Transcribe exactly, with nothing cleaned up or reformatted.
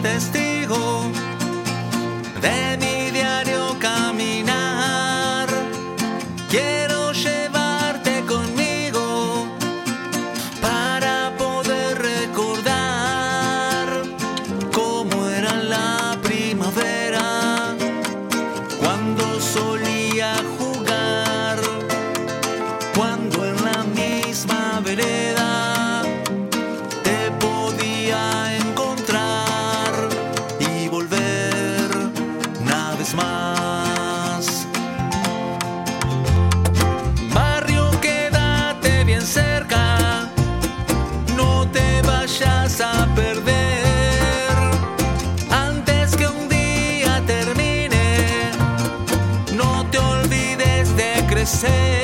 testigo de mi diario caminar. Quiero llevarte conmigo para poder recordar cómo era la primavera, cuando solía jugar, cuando en la misma vereda te podía encontrar y volver una vez más. Barrio, quédate bien cerca, no te vayas a perder antes que un día termine. No te olvides de crecer.